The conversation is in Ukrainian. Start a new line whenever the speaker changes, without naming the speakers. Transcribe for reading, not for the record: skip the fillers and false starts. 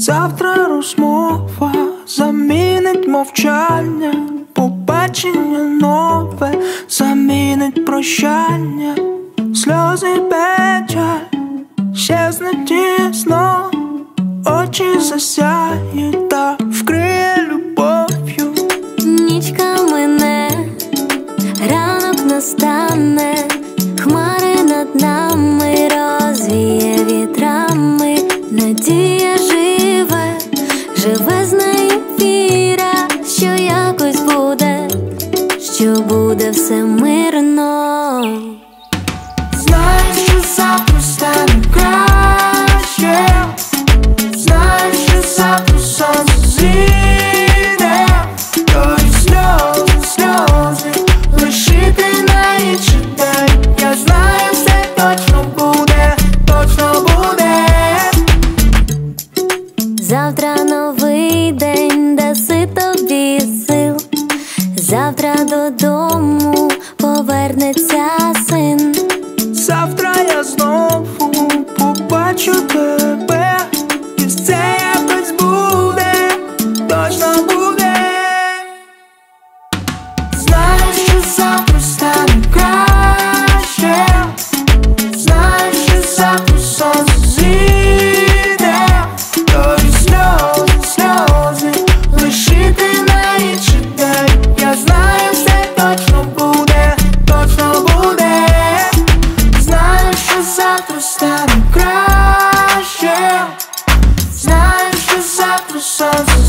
Завтра розмова замінить мовчання, побачення нове замінить прощання, сльози, печаль щезне тісно, очі засяють та вкриє любов'ю.
Нічка мине, ранок настане, хмари над нами розвіє вітрами. Надія живе, живе з нею віра, що якось буде, що буде все мирно.
Знаю, що завтра стане краще, знаю, що завтра сонце зійде, тої сльози, сльози лишити на інший день. Я знаю, все точно буде, точно буде.
Завтра новий день даси тобі сил, завтра додому повернеться син.
Завтра я знову побачу тебе, і це якось буде, точно буде. Знаю, що завтра стане краще, знаю, що завтра сонце зійде, тої сльози, сльози лишити на інший день. Я знаю, все точно буде, точно буде. Знаю, що завтра стане краще, знаю, що завтра сонце